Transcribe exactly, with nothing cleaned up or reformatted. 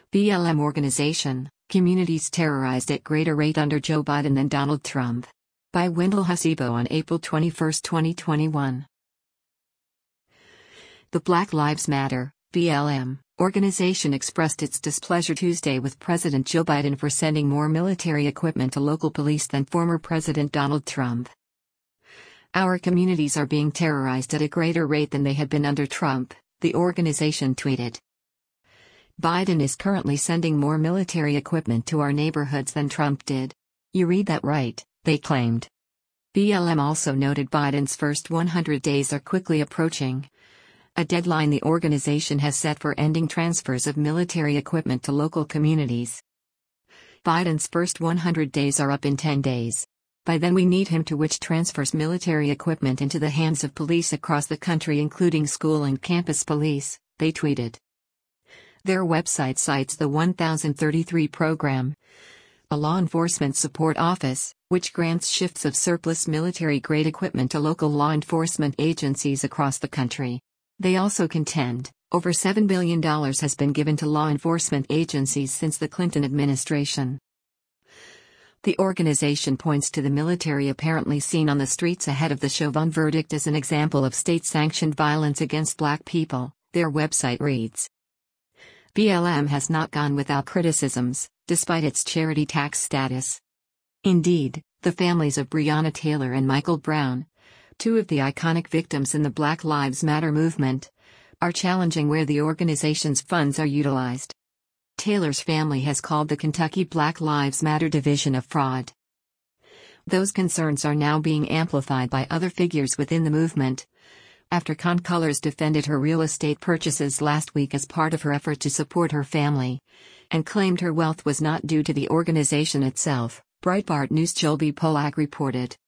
B L M organization, communities terrorized at greater rate under Joe Biden than Donald Trump. By Wendell Hasebo on April twenty-first, twenty twenty-one. The Black Lives Matter, B L M, organization expressed its displeasure Tuesday with President Joe Biden for sending more military equipment to local police than former President Donald Trump. Our communities are being terrorized at a greater rate than they had been under Trump, the organization tweeted. Biden is currently sending more military equipment to our neighborhoods than Trump did. You read that right, they claimed. B L M also noted Biden's first one hundred days are quickly approaching, a deadline the organization has set for ending transfers of military equipment to local communities. Biden's first one hundred days are up in ten days. By then we need him to which transfers military equipment into the hands of police across the country including school and campus police, they tweeted. Their website cites the one thousand thirty-three program, a law enforcement support office, which grants shifts of surplus military-grade equipment to local law enforcement agencies across the country. They also contend, over seven billion dollars has been given to law enforcement agencies since the Clinton administration. The organization points to the military apparently seen on the streets ahead of the Chauvin verdict as an example of state-sanctioned violence against black people, their website reads. B L M has not gone without criticisms, despite its charity tax status. Indeed, the families of Breonna Taylor and Michael Brown, two of the iconic victims in the Black Lives Matter movement, are challenging where the organization's funds are utilized. Taylor's family has called the Kentucky Black Lives Matter division a fraud. Those concerns are now being amplified by other figures within the movement, after Con Colors defended her real estate purchases last week as part of her effort to support her family, and claimed her wealth was not due to the organization itself, Breitbart News' Joel B. Polak reported.